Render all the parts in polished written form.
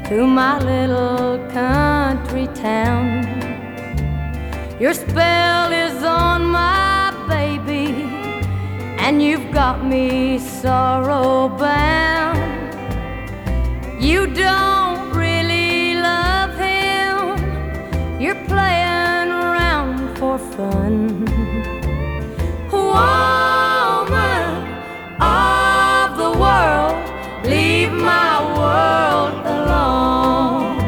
to my little country town. Your spell is on my baby, and you've got me sorrow bound. You don't really love him, you're playing around for fun. Woman of the world, leave my world alone.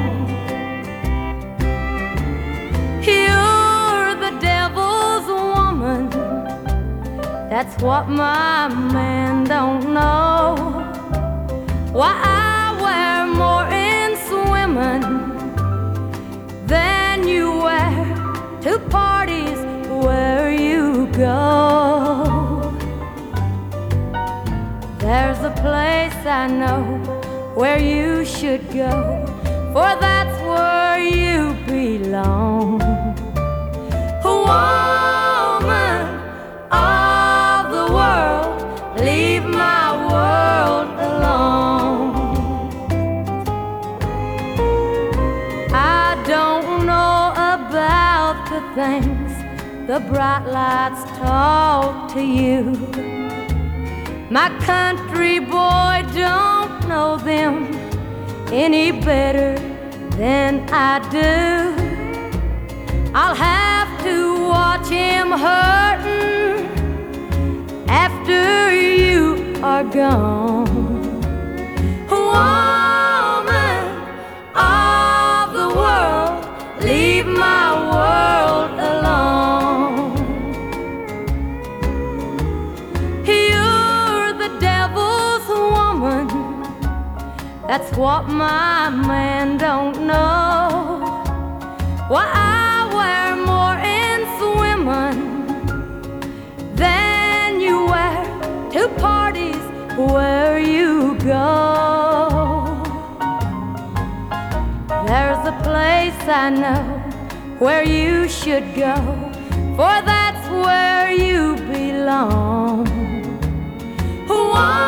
You're the devil's woman, that's what my man don't know. Why I wear more in swimming than you wear to parties where you go. There's a place I know where you should go, for that's where you belong. Woman of the world, leave my world alone. I don't know about the things the bright lights talk to you. My country boy don't know them any better than I do. I'll have to watch him hurting after you are gone. Woman of the world, leave my world alone. You're the devil's woman, that's what my man don't know. Why I wear more in swimming than you wear to parties where you go. There's a place I know where you should go, for that's where you belong.